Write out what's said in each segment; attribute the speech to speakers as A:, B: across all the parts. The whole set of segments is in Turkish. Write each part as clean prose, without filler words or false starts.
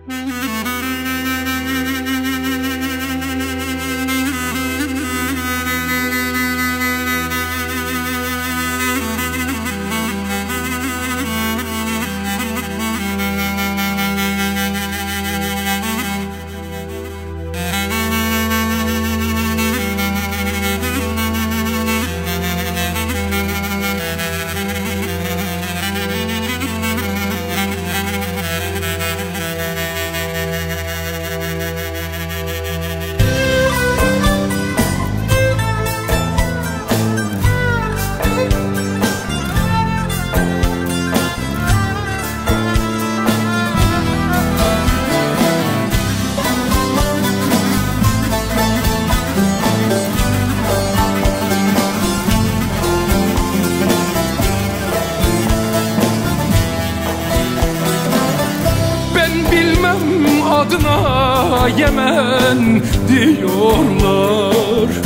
A: Adına Yemen diyorlar.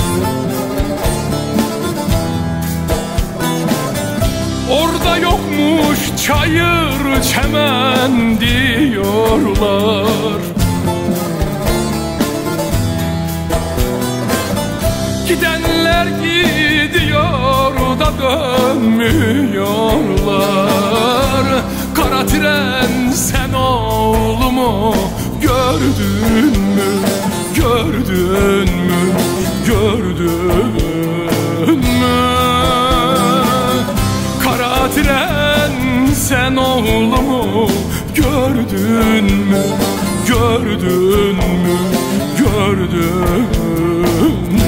A: Orada yokmuş çayır çemen diyorlar. Gidenler gidiyor da dönmüyorlar. Kara tren sen oğlumu gördün mü, gördün mü, gördün mü? Kara tren sen oğlumu gördün mü, gördün mü, gördün mü?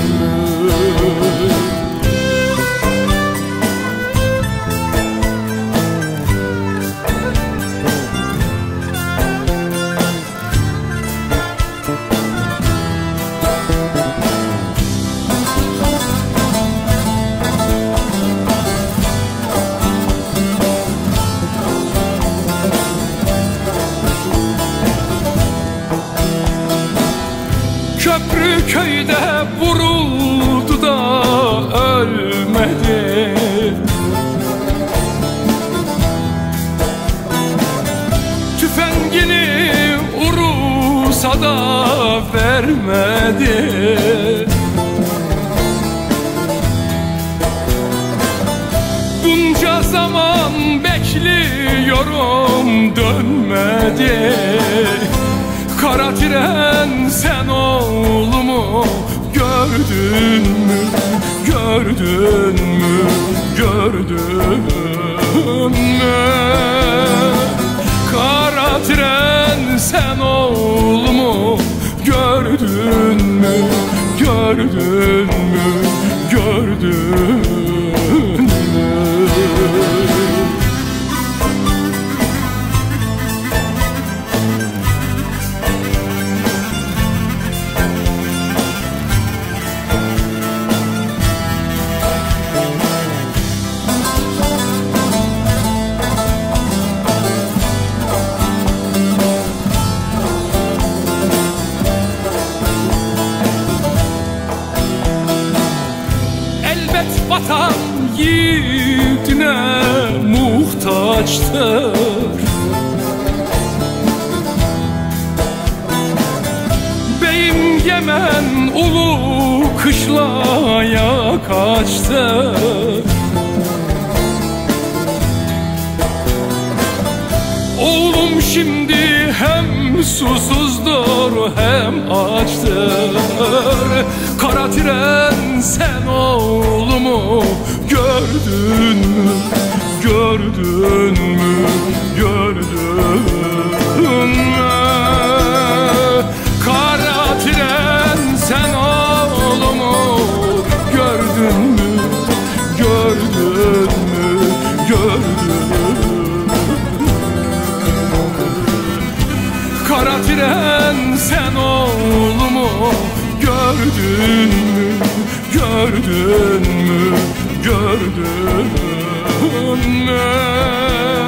A: Köprü köyde vuruldu da ölmedi. Tüfengini Urus'a da vermedi. Bunca zaman bekliyorum dönmedi. Kara tren sen oğlumu gördün mü, gördün mü, gördün mü? Kara tren sen oğlumu gördün mü, gördün mü, gördün mü? Vatan yiğidine muhtaçtır. Beyim Yemen ulu kışlaya kaçtı. Oğlum şimdi hem susuzdur hem açtır. Kara tren sen oğlumu gördün mü, gördün mü, gördün mü? Kara tren sen oğlumu gördün mü, gördün mü, gördün mü? Kara tren sen oğlumu gördün mü, gördün mü, gördün mü?